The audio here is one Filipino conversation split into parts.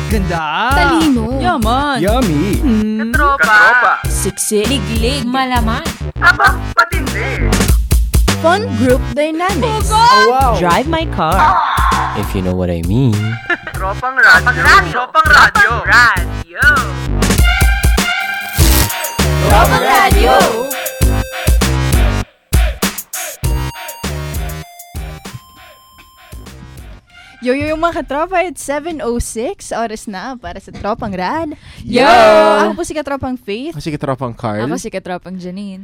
Ganda! Talino! Yaman! Yummy! Katropa! Siksik! Liglig! Malaman! Aba, patindi! Fun group dynamics! Oh, wow! Drive my car! If you know what I mean. Tropang radyo! Tropang radyo! Tropang radyo! Yo, mga katropa, it's 7:06. Oras na para sa Tropang Rad. Yo! Ako po si Katropang Faith. Ako si Katropang Carl. Ako si Katropang Janine.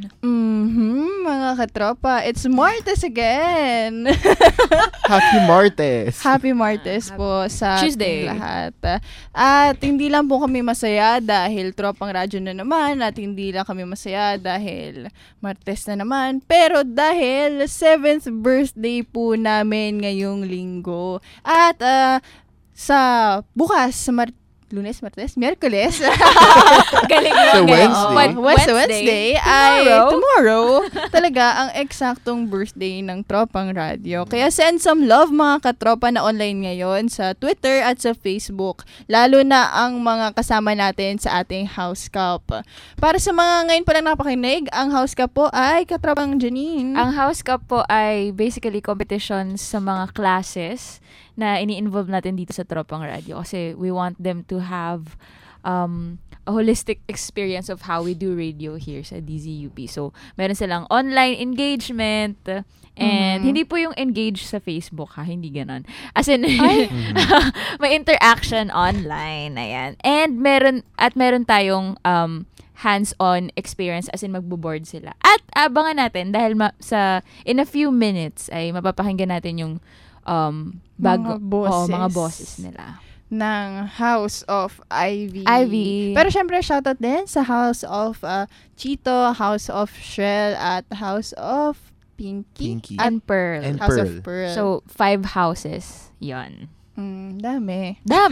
Mga katropa, it's Martes again. Happy Martes! Happy Martes po sa Tuesday. ating lahat. At hindi lang po kami masaya dahil Tropang Radyo na naman, at hindi lang kami masaya dahil Martes na naman, pero dahil 7th birthday po namin ngayong linggo. At sa bukas, Lunes, Martes, Miyerkules. Galing mo. So, Wednesday. Wednesday ay tomorrow. Talaga ang eksaktong birthday ng Tropang Radyo. Kaya send some love mga katropa na online ngayon sa Twitter at sa Facebook. Lalo na ang mga kasama natin sa ating House Cup. Para sa mga ngayon pa lang napakinig, ang House Cup po ay Katropang Janine. Ang House Cup po ay basically competitions sa mga classes na ini-involve natin dito sa Tropang Radio kasi we want them to have a holistic experience of how we do radio here sa DZUP. So, meron silang online engagement and hindi po yung engage sa Facebook ha, hindi ganon. As in, may interaction online, ayan. And meron tayong hands-on experience as in magbo-board sila. At abangan natin dahil in a few minutes ay mapapakinggan natin yung mga boses nila ng House of Ivy. Pero syempre, shoutout din sa House of Chito, House of Shrel, at House of Pinky. And Pearl. House of Pearl. So, 5 houses. Yon. Dami.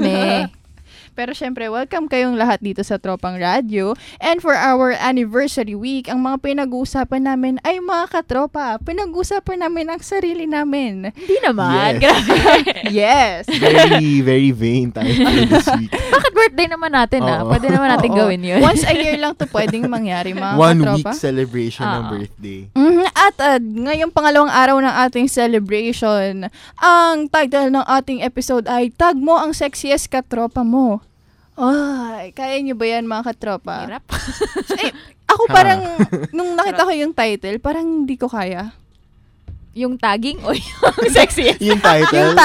Pero syempre, welcome kayong lahat dito sa Tropang Radio. And for our anniversary week, ang mga pinag-uusapan namin ay mga katropa. Pinag-uusapan namin ang sarili namin. Hindi naman. Yes. Grabe. Yes. Very, very vain tayo this week. Bakit birthday naman natin Pwede naman natin gawin yun. Once a year lang to pwedeng mangyari mga One katropa. week celebration ng birthday. At ngayong pangalawang araw ng ating celebration, ang title ng ating episode ay Tag Mo ang Sexiest Katropa Mo. Ay, kaya nyo ba yan mga katropa? Hirap. Ako parang, nung nakita ko yung title, parang hindi ko kaya. Yung tagging o yung sexiest? Yung title? Yung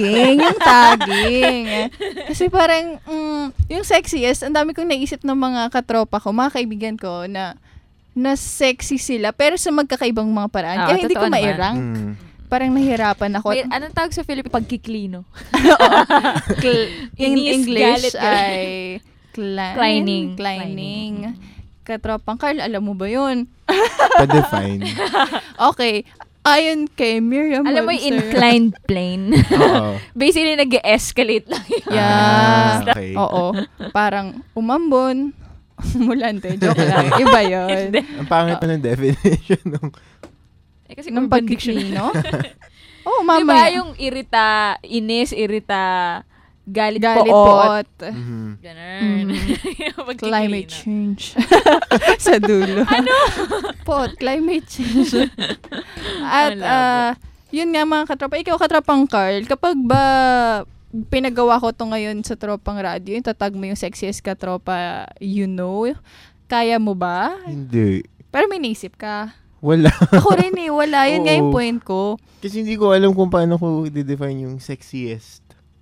tagging. Kasi parang, yung sexiest, ang dami kong naisip ng mga katropa ko, mga kaibigan ko, na sexy sila, pero sa magkakaibang mga paraan. Kaya hindi ko ma-rank. Parang nahirapan ako. Wait, anong tawag sa Philippines? Pagkiklino. In English ay Clining. Katropang Carl, alam mo ba yun? Pa-define. Okay. Ayon kay Miriam Alam mo Webster. yung inclined plane. Oo. Basically, nag-escalate lang yun. Yeah. Okay. Oo. Parang umambon. Mulante. Joke lang. Iba yun. Ang pangit pa ng definition ng Kasi Nung Urban Dictionary. pagkiklino? Oo, Diba mamaya. yung irita, inis, galit Galit poot. poot. Ganun. Pagkiklino. Climate change. Sa dulo. Ano? Pot, climate change. At, yun nga mga katropa. Ikaw, katropang Carl, kapag ba pinagawa ko to ngayon sa Tropang Radio, yung tatag mo yung sexiest katropa, kaya mo ba? Hindi. Pero may naisip ka. Wala. Ako rin wala. Yun nga yung Oo. point ko. Kasi hindi ko alam kung paano ko i-define yung sexiest.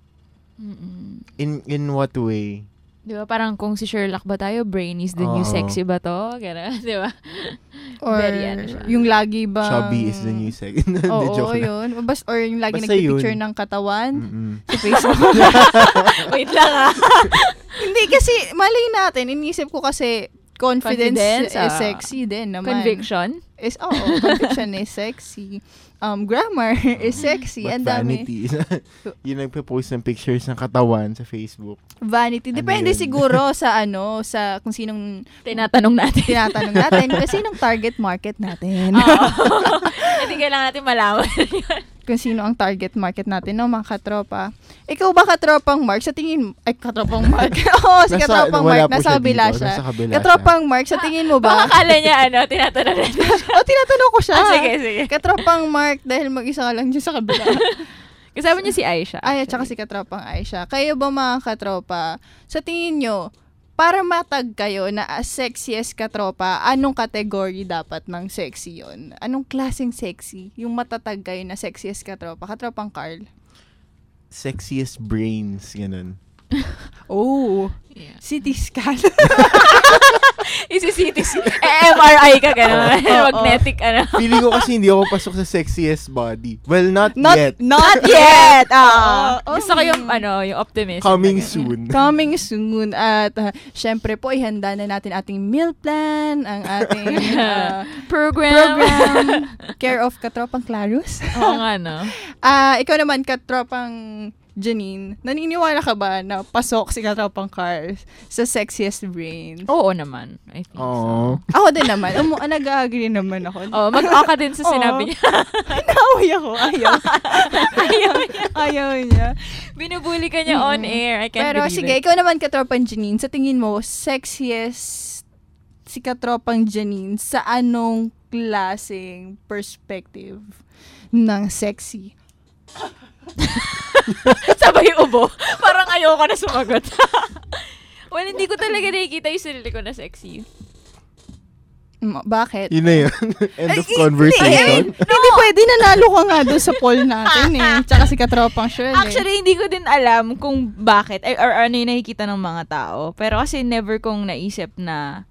In what way? Diba? Parang kung si Sherlock ba tayo, brainy is the new sexy ba to? Ganun, diba? Or Very siya. yung lagi ba... Chubby is the new sex. Oo, Joke lang. yun. Or yung lagi Basta nagpipicture yun. ng katawan Mm-mm. sa Facebook. Wait lang Hindi kasi, mali natin. Inisip ko kasi confidence is ah. sexy din naman. Conviction? Conviction is sexy. Grammar is sexy. But Ang dami. vanity. Yung nagpo-post ng pictures ng katawan sa Facebook. Vanity. Depende yun? siguro sa sa kung sinong Tinatanong natin. tinatanong natin. Kasi sinong target market natin. Oo. Hindi kailangan natin malaman. kung sino ang target market natin, no, mga katropa. Ikaw ba, katropang Mark, sa tingin, katropang Mark. Oo, si katropang Mark, nasa kabila siya. Katropang Mark, sa tingin mo ba? Akala niya, tinatanong natin. Tinatanong ko siya. Sige. Katropang Mark, dahil mag-isa ka lang dyan sa kabila. Kasama niya si Aisha. At saka si katropang Aisha. Kayo ba, mga katropa, sa tingin nyo, para matag kayo na sexiest katropa, anong kategory dapat ng sexy yon? Anong klaseng sexy? Yung matatag kayo na sexiest katropa? Katropang Carl? Sexiest brains, ganun. Oh, Yeah. CT scan. Isi-CT. MRI ka gano'n. Magnetic, Feeling ko kasi hindi ako pasok sa sexiest body. Well, not yet. Not yet! Oh. Gusto ko yung optimism. Coming soon. Coming soon. At syempre po, ihanda na natin ating meal plan, ang ating program. Care of Katropang Clarus. Oo nga, no? Ikaw naman, Katropang Janine, naniniwala ka ba na pasok si Katropang Carl sa sexiest brain? Oo naman. I think so. Ako din naman. Nag-agree naman ako. Mag-oka din sa sinabi niya. Naway ako. Ayaw niya. Binubuli ka niya on air. I can't Pero believe sige, ikaw naman, Katropang Janine, sa tingin mo, sexiest si Katropang Janine sa anong klaseng perspective ng sexy? Sabay ubo. Parang ayoko na sumagot. Well, hindi ko talaga nakikita yung sarili ko na sexy. Bakit? Yun na yun. End of conversation. Hindi pwede, nanalo ka nga doon sa poll natin Tsaka si Katropang Shirley. Actually, hindi ko din alam kung bakit or ano yung nakikita ng mga tao. Pero kasi never kong naisip na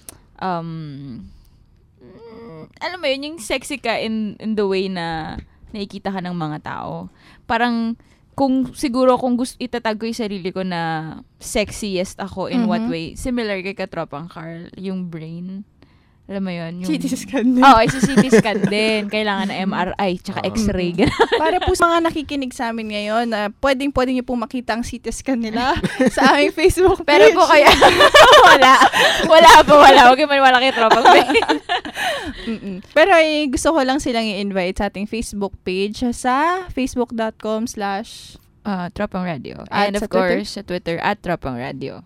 alam mo yun, yung sexy ka in the way na nakikita ka ng mga tao. Parang kung itatag ko yung sarili ko na sexiest ako in what way, similar kay Katropang Carl, yung brain. Alam mo yun? Yung CT scan din. Oo, CT scan din. Kailangan na MRI, tsaka X-ray. Para po sa mga nakikinig sa amin ngayon, pwede niyo pong makita ang CT scan nila sa aming Facebook page. Pero po kaya, wala. Huwag yung maniwala kay Tropang brain. Pero gusto ko lang silang i-invite sa ating Facebook page sa facebook.com/Tropang Radio. At And of course, sa Twitter, @Tropang Radio.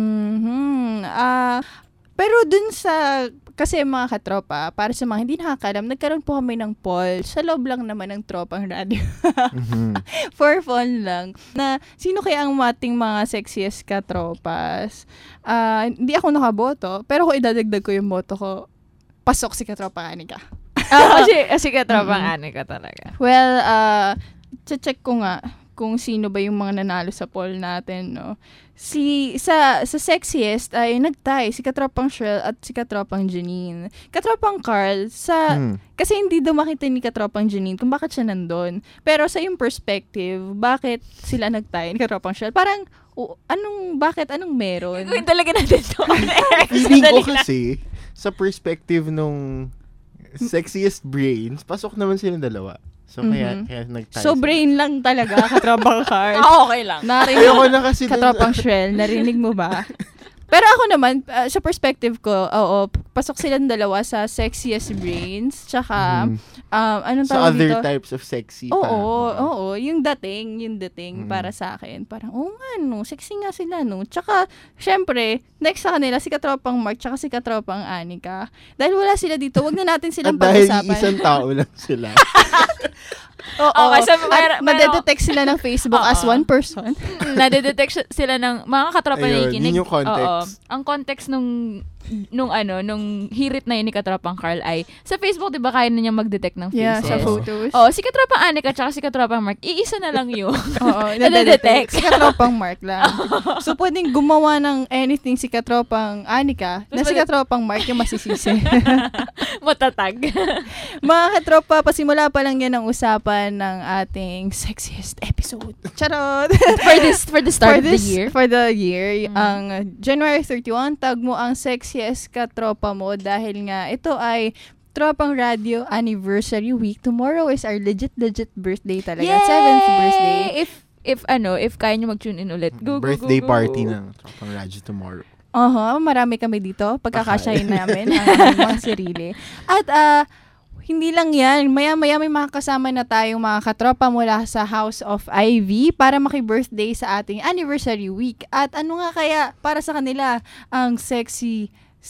Pero dun kasi mga katropa, para sa mga hindi nakakalam, nagkaroon po kami ng poll sa loob lang naman ng Tropang Radio. For fun lang. Na sino kaya ang mating mga sexiest katropas? Hindi ako nakaboto, pero kung idadagdag ko yung boto ko, pasok si Katropang Anika. Kasi Katropang Anika talaga. Well, check ko nga kung sino ba yung mga nanalo sa poll natin, no? Sa sexiest ay nagtay si Katropang Shirl at si Katropang Janine. Katropang Carl, kasi hindi daw makita ni Katropang Janine kung bakit siya nandun. Pero sa yung perspective, bakit sila nagtay ni Katropang Shirl? Parang, anong meron? Gawin talaga natin ito on air. Feeling ko kasi, sa perspective nung sexiest brains, pasok naman silang dalawa. So, kaya nag-tie. So, brain lang talaga, Katropang Carl. Okay lang. Ayoko na kasi Katropang Shell, narinig mo ba? Pero ako naman, sa perspective ko, pasok silang dalawa sa sexiest brains, tsaka, anong sa tawag other dito? types of sexy. Oo, yung dating para sa akin. Parang, sexy nga sila, no? Tsaka, syempre, next sa kanila, si Katropang Mark, tsaka si Katropang Anika. Dahil wala sila dito, wag na natin silang pag-usapan. At dahil isang tao lang sila. Kasi nadedetect sila ng Facebook as one person. Nadedetect sila ng mga katropa na ikinig. Yun yung context. Ang context nung hirit na yun ni Katropang Carl ay sa Facebook, di ba, kaya na niyang mag-detect ng faces? Yeah, sa photos. Si Katropang Anika at si Katropang Mark, iisa na lang yun. Nadedetect. Si Katropang Mark lang. So, pwedeng gumawa ng anything si Katropang Anika na si Katropang Mark yung masisisi. Matatag. Mga katropa, pasimula pa lang yan ang usapan ng ating sexiest episode. Charot! for the start of the year. For the year. Ang January 31, tag mo ang sexiest katropa mo dahil nga ito ay Tropang Radio Anniversary Week. Tomorrow is our legit birthday talaga. Yay! 7th birthday. If kaya nyo mag-tune in ulit, go. Birthday party ng Tropang Radio tomorrow. Marami kami dito. Pagkakasyahin namin ang mga sarili. At hindi lang yan. Maya-maya may mga kasama na tayong mga katropa mula sa House of Ivy para maki-birthday sa ating anniversary week. At ano nga kaya para sa kanila ang sexy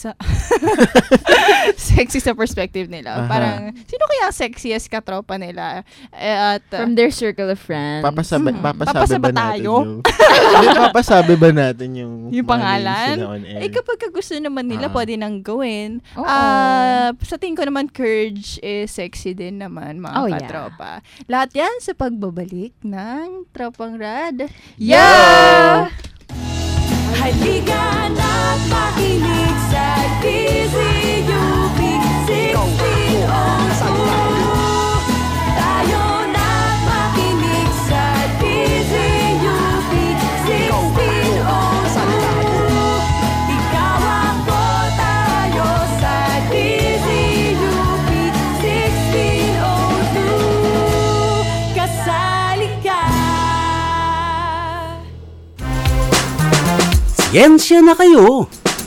sa perspective nila. Parang, sino kaya sexiest katropa nila? At, From their circle of friends. Papasabi Papasaba ba natin tayo? papasabi ba natin yung pangalan? names nila on air? Kapag gusto naman nila, pwede nang gawin. Oo. Sa tingin ko naman, Courage is sexy din naman, mga Yeah. katropa. Lahat yan sa pagbabalik ng Tropang Rad. Yeah! Halika na't makinig sa DZUP 1602. Tayo na't makinig sa DZUP 1602. Ikaw ako, tayo sa DZUP 1602. Kasali ka. Siyensya na kayo!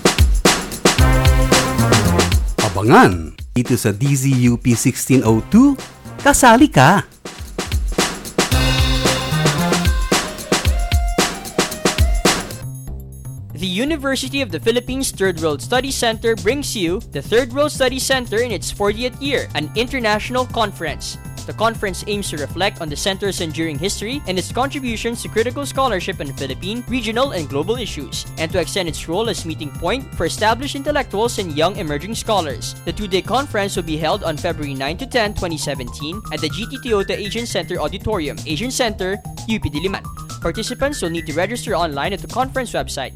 Abangan dito sa DZUP 1602, kasali ka! The University of the Philippines Third World Studies Center brings you the Third World Studies Center in its 40th year, an international conference. The conference aims to reflect on the center's enduring history and its contributions to critical scholarship on Philippine, regional, and global issues, and to extend its role as meeting point for established intellectuals and young emerging scholars. The two-day conference will be held on February 9 to 10, 2017 at the GT Toyota Asian Center Auditorium, Asian Center, UP Diliman. Participants will need to register online at the conference website,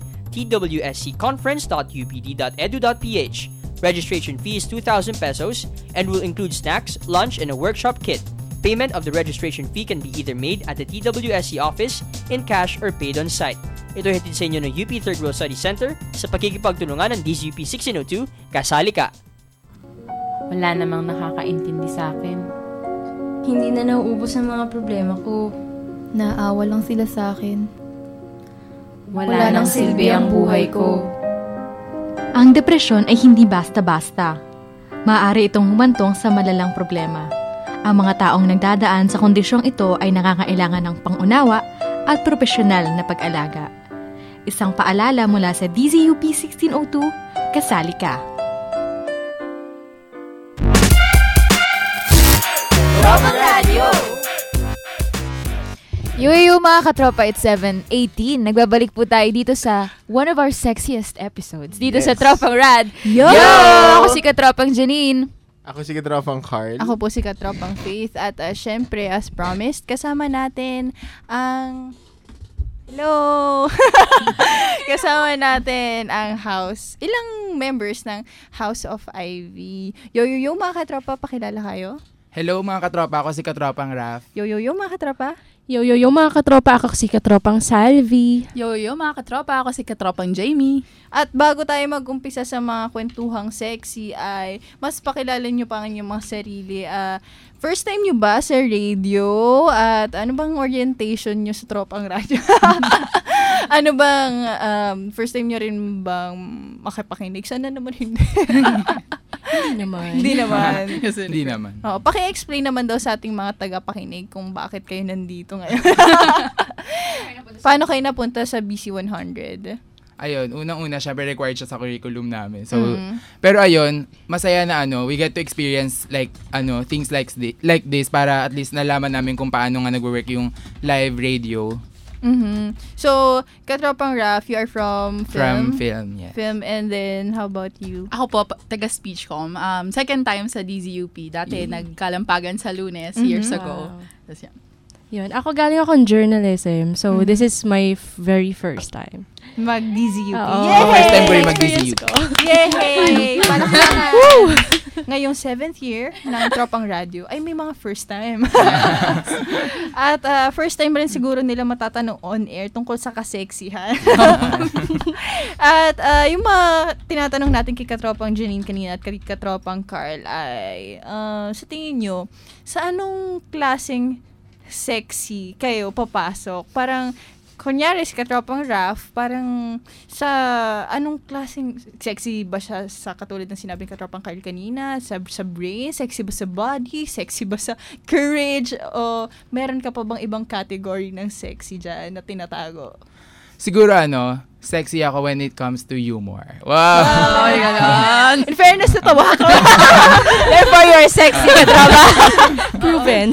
twscconference.upd.edu.ph. Registration fee is 2,000 pesos and will include snacks, lunch, and a workshop kit. Payment of the registration fee can be either made at the TWSC office, in cash, or paid on site. Ito hatid sa inyo ng UP Third World Study Center sa pakikipagtulungan ng DZUP 1602, kasali ka! Wala namang nakakaintindi sa akin. Hindi na nauubos ang mga problema ko. Naawa lang sila sa akin. Wala nang silbi ang buhay ko. Ang depresyon ay hindi basta-basta. Maaari itong humantong sa malalang problema. Ang mga taong nagdadaan sa kondisyong ito ay nangangailangan ng pangunawa at profesional na pag-alaga. Isang paalala mula sa DZUP 1602, kasali ka! Tropang Radio! Yo mga katropa, it's 7:18. Nagbabalik po tayo dito sa one of our sexiest episodes. Dito sa Tropang Rad. Yo! Ako si Katropang Janine. Ako si Katropang Carl. Ako po si Katropang Faith. At syempre, as promised, kasama natin ang... Hello! Kasama natin ang house. Ilang members ng House of Ivy. Yo, mga katropa, pakilala kayo. Hello mga katropa, ako si Katropang Raf. Yo, mga katropa. Yo mga katropa, ako si Katropang Salvi. Yo mga katropa, ako si Katropang Jamie. At bago tayo mag-umpisa sa mga kwentuhang sexy ay mas pakilala nyo pa ang inyong mga sarili. First time nyo ba sa radio? At ano bang orientation nyo sa Tropang Radio? Ano bang first time nyo rin bang makipakinig? Sana naman hindi. Hindi naman. Hindi naman. Paki-explain naman daw sa ating mga tagapakinig kung bakit kayo nandito ngayon. Paano kayo napunta sa BC100? Ayun, unang-una, syempre required siya sa curriculum namin. So, pero ayun, masaya na we get to experience things like this para at least nalaman namin kung paano nga nagwo-work yung live radio. Mm-hmm. So, Katropang Raf, you are from film? From film, yes. Film, and then, how about you? Ako po, taga-speechcom. Second time sa DZUP. Dati, nagkalampagan sa Lunes years ago. Tapos Yun, ako galing akong journalism. So, this is my very first time. Mag-DZUP. First time ko rin mag-DZUP. Yay! Palakpakan! Ngayong 7th year ng Tropang Radio ay may mga first time. At first time rin siguro nila matatanong on air tungkol sa kaseksihan. At yung mga tinatanong natin kay Katropang Janine kanina at kay Katropang Carl ay sa tingin nyo, sa anong klaseng sexy kayo papasok? Parang kunyari, si katropang Raph, parang sa anong klaseng sexy ba siya sa katulad ng sinabing katropang Carl kanina, sa brain, sexy ba sa body, sexy ba sa courage, o meron ka pa bang ibang category ng sexy dyan na tinatago? Siguro sexy ako when it comes to humor. Wow! Ay, ganon. In fairness, natawa ko. Therefore, you're sexy, katropa. Proven.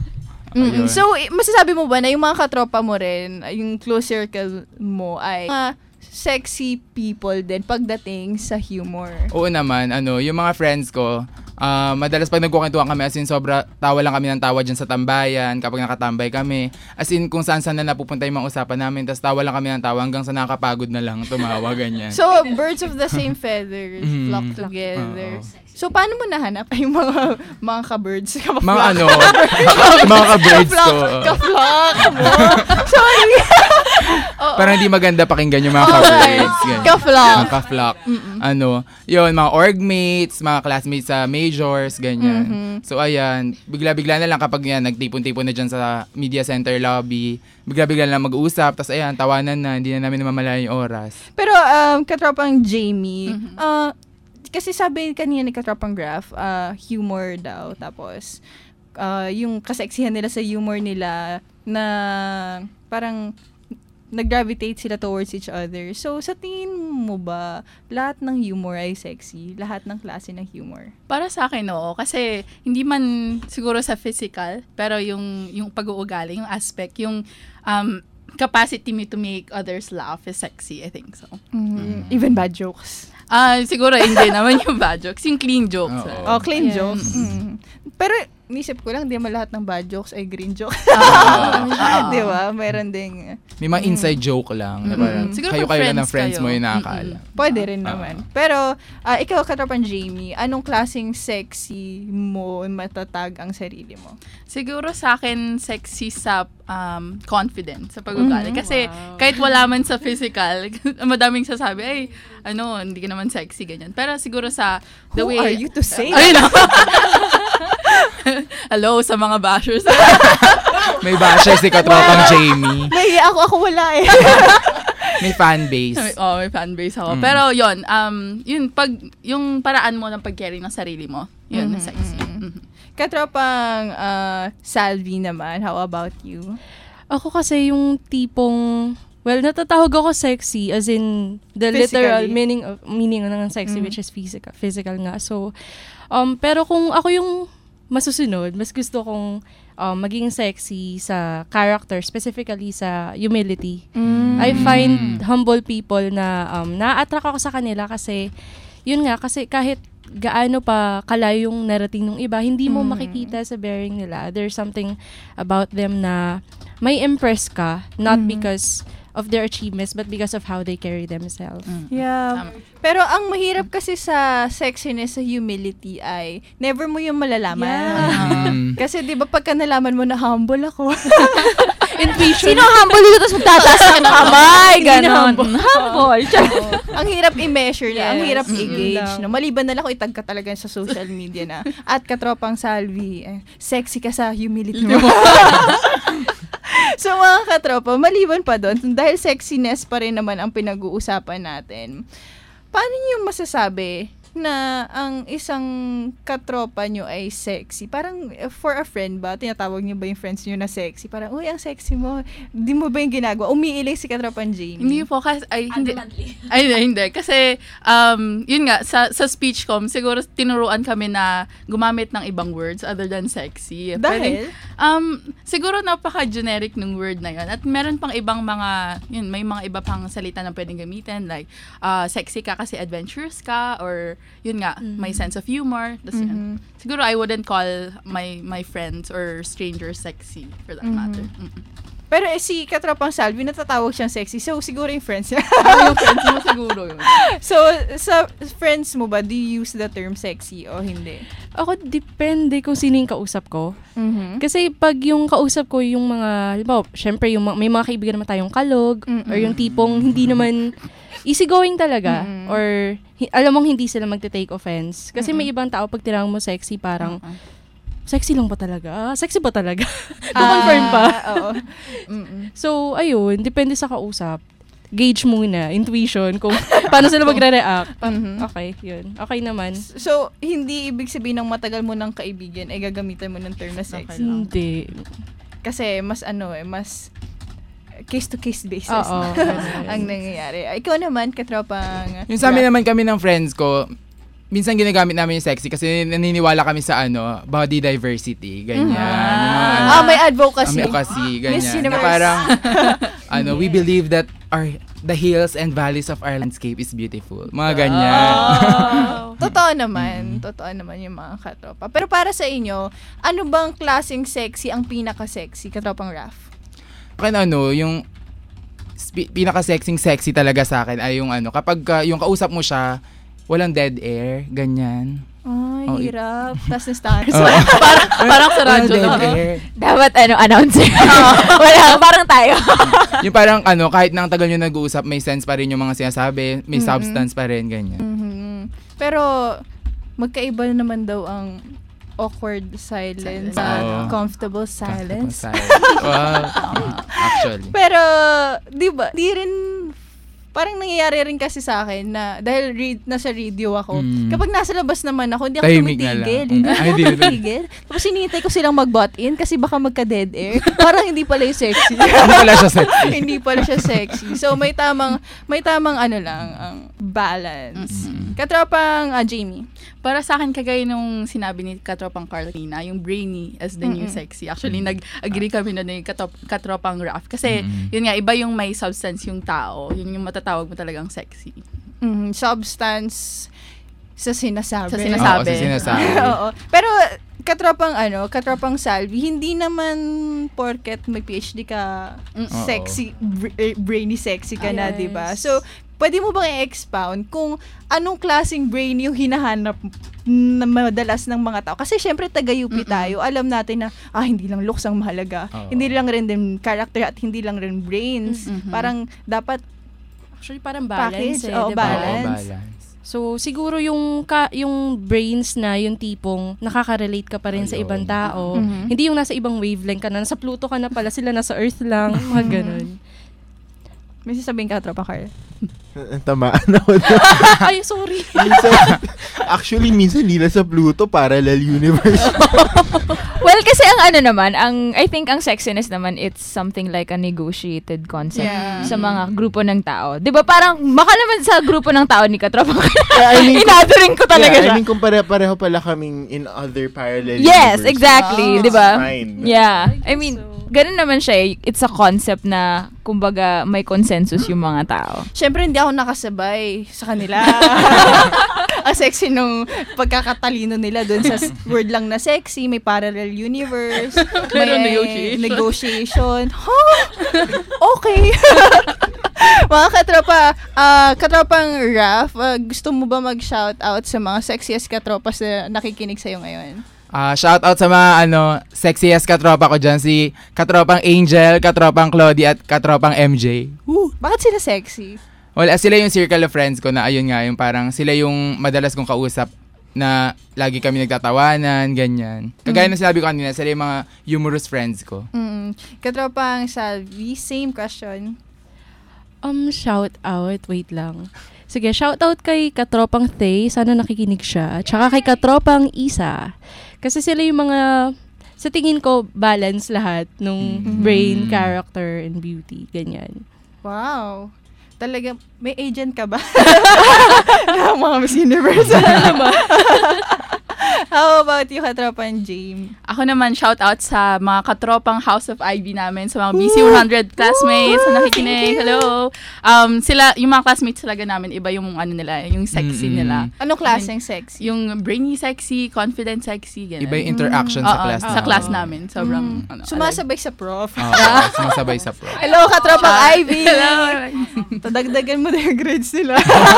So, masasabi mo ba na yung mga katropa mo rin, yung close circle mo ay mga sexy people din pagdating sa humor? Oo naman, yung mga friends ko, madalas pag nagkukwentuhan kami, as in sobra tawa lang kami ng tawa dyan sa tambayan kapag nakatambay kami. As in kung saan na napupunta yung mga usapan namin, tapos tawa lang kami ng tawa hanggang sa nakakapagod na lang tumawa, ganyan. So, birds of the same feathers flock together. So, paano mo nahanap yung mga ka-birds? Mga mga ka-birds ko. Ka-flock mo. Sorry. Parang hindi maganda pakinggan yung mga ka-birds. Ka-flock. Ka-flock. Yun, mga orgmates, mga classmates sa majors, ganyan. So, ayan, bigla-bigla na lang kapag yan, nagtipon-tipon na dyan sa media center lobby, bigla-bigla na lang mag-uusap, tapos ayan, tawanan na, hindi na namin namamalayan yung oras. Pero, katropang Jamie, kasi sabi kanina ni katropang Graph, humor daw, tapos, yung kaseksihan nila sa humor nila na parang nag-gravitate sila towards each other. So, sa tingin mo ba, lahat ng humor ay sexy? Lahat ng klase ng humor? Para sa akin, oo. Kasi, hindi man siguro sa physical, pero yung pag-uugali, yung aspect, yung capacity me to make others laugh is sexy, I think so. Even bad jokes? Siguro hindi naman yung bad jokes. Yung clean jokes. Clean jokes. Pero, nisip ko lang, di naman lahat ng bad jokes ay green jokes. Di ba? Meron ding... May mga inside joke lang. Na parang, kayo lang ng friends mo yung nakakaalam. Pwede rin naman. Pero, ikaw, katropang Jamie, anong klaseng sexy mo matatag ang sarili mo? Siguro sa akin, sexy sa confidence, sa pag-ugali. Kasi, kahit wala man sa physical, madaming sasabi, ay, hindi ka naman sexy, ganyan. Pero siguro sa the way... Who are you to say? Hello sa mga bashers. May basher si katropang Jamie. Nahiya ako wala eh. May fan base. May fan base ako. Pero yun, yung paraan mo ng pag-carry ng sarili mo, yun, sexy. Katropang Salvi naman, how about you? Ako kasi yung tipong, natatawag ako sexy as in the literal meaning ng sexy, which is physical nga. So, pero kung ako yung masusunod, mas gusto kong maging sexy sa character, specifically sa humility. I find humble people na na-attract ako sa kanila kasi, yun nga, kasi kahit gaano pa kalayo yung narating ng iba, hindi mo makikita sa bearing nila. There's something about them na may impress ka, not because of their achievements, but because of how they carry themselves. Yeah. Pero ang mahirap kasi sa sexiness, sa humility ay never mo yung malalaman. Kasi di ba pagka nalaman mo na humble ako, intuition. Sino humble dito tapos magtataas ka ng kamay? Ganon. Humble. Ang hirap i-measure na, ang hirap i-gauge. No? Maliban na lang kung itag ka talaga sa social media na, at katropang Salvi, sexy ka sa humility mo. So mga katropa, maliban pa doon, dahil sexiness pa rin naman ang pinag-uusapan natin, paano niyo masasabi na ang isang katropa nyo ay sexy? Parang for a friend ba, tinatawag niyo ba yung friends nyo na sexy? Parang, uy, ang sexy mo. Di mo ba yung ginagawa? Umiiling si katropang Jamie? Hindi po, kasi, hindi. Kasi, yun nga, sa speechcom, siguro tinuruan kami na gumamit ng ibang words other than sexy. Dahil? Siguro napaka-generic ng word na yun. At meron pang ibang mga, may mga iba pang salita na pwedeng gamitin. Like, sexy ka kasi adventurous ka, or yun nga, may sense of humor. Yun. Siguro I wouldn't call my friends or strangers sexy for that matter. Pero si katropang Salvi, natatawag siyang sexy. So, siguro yung friends niya. Yung friends mo siguro yun. So, sa friends mo ba, do you use the term sexy o hindi? Ako, depende kung sino yung kausap ko. Kasi pag yung kausap ko, yung mga, halimbawa, syempre, may mga kaibigan naman tayong kalog, or yung tipong hindi naman easygoing talaga, or alam mong hindi sila magte-take offense. Kasi may ibang tao, pag tirang mo sexy, parang, sexy lang ba talaga? Sexy ba talaga? Confirm pa. Oo. So, ayun, depende sa kausap. Gauge muna, intuition, kung paano sila magre-react. Okay, yun. Okay naman. So, hindi ibig sabihin ng matagal mo ng kaibigan ay gagamitan mo ng term na sexy? Hindi. Kasi mas mas case-to-case basis ang nangyayari. Ikaw naman, katropang... Yung sa amin naman kami ng friends ko, minsan ginagamit namin yung sexy kasi naniniwala kami sa body diversity, ganyan. May advocacy. Ganyan. Miss Universe. Na parang, we believe that the hills and valleys of our landscape is beautiful. Mga ganyan. Totoo naman yung mga katropa. Pero para sa inyo, ano bang klaseng sexy ang pinaka-sexy, katropang Raph? Akin yung pinaka-sexing sexy talaga sa akin ay yung kapag yung kausap mo siya, walang dead air, ganyan. Hirap. Tapos na-stars. Parang sa radyo. Dapat announcer. Wala, parang tayo. Yung parang kahit nang tagal nyo nag-uusap, may sense pa rin yung mga sinasabi, may substance pa rin, ganyan. Pero, magkaiba naman daw ang awkward silence at comfortable silence. Wow. Actually. Pero, di ba, di rin parang nangyayari rin kasi sa akin na dahil nasa radio ako, kapag nasa labas naman ako, hindi ako tumitigil. Hindi ako tumitigil. Tapos hinihintay ko silang mag-butt in kasi baka magka-dead air. Parang hindi pala yung sexy. Hindi pala siya sexy. So may tamang ang balance. Katropang Jamie. Para sa akin, kagaya nung sinabi ni katropang Carlina, yung brainy as the new sexy. Actually, nag-agree kami na yung katropang Raph. Kasi, yun nga, iba yung may substance yung tao. Yun yung matatawag mo talagang sexy. Substance sa sinasabi. Oo, sa sinasabi. Oo. Pero, katropang Salvi, hindi naman porket may PhD ka, sexy, brainy sexy ka na, diba? So, pwede mo bang i-expound kung anong klaseng brain yung hinahanap na madalas ng mga tao? Kasi syempre taga-UP tayo. Alam natin na hindi lang looks ang mahalaga. Hindi lang rin din character at hindi lang rin brains. Parang dapat actually parang balance package. diba? Balance. So siguro yung brains na yung tipong nakaka-relate ka pa rin sa ibang tao. Hindi yung nasa ibang wavelength ka na, nasa Pluto ka na pala, sila nasa Earth lang, mga ganun. May sasabihin ka, Tropa Carl? Tamaan ako. Ay, sorry. Minsan hindi na sa Pluto, parallel universe. Well, kasi I think ang sexiness naman, it's something like a negotiated concept sa mga grupo ng tao. 'Di ba parang baka naman sa grupo ng tao ni Katropa. Inadoring ko talaga siya. Kung pareho pala kaming in other parallel Yes, universe. exactly, 'di ba? Fine. Yeah. I mean, ganun naman siya. It's a concept na kumbaga may consensus yung mga tao. Syempre hindi ako nakasabay sa kanila. Ang sexy nung pagkakatalino nila doon sa word lang na sexy, may parallel universe, may negotiation. Okay. Mga katropang Raph, gusto mo ba mag-shoutout sa mga sexiest katropas na nakikinig sa'yo ngayon? Shout out sa mga sexiest katropa ko dyan, si katropang Angel, katropang Claudie at katropang MJ. Bakit sila sexy? Well, sila yung circle of friends ko na ayun nga, yung parang sila yung madalas kong kausap na lagi kami nagtatawanan, ganyan. Kagaya na sinabi ko kanina, sila yung mga humorous friends ko. Katropang Salvi, same question. Shout out, wait lang. Sige, shout out kay katropang Thay, sana nakikinig siya. Tsaka kay katropang Isa. Kasi sila yung mga, sa tingin ko, balance lahat nung brain, character, and beauty. Ganyan. Wow. Talaga, may agent ka ba? Mga Miss Universe. How about you, katropang James? Ako naman, shout out sa mga katropang House of Ivy namin, sa mga BC100 classmates na nakikinig. Hello. Yung mga classmates talaga namin, iba yung nila, yung sexy nila. Anong klaseng sexy? Yung brainy sexy, confident sexy, gano'n. Iba yung interaction sa class. Sa class namin. Sobrang, sumasabay sa prof. Sumasabay sa prof. Hello, katropang Ivy. Hello. Dagdagan mo na yung grades nila.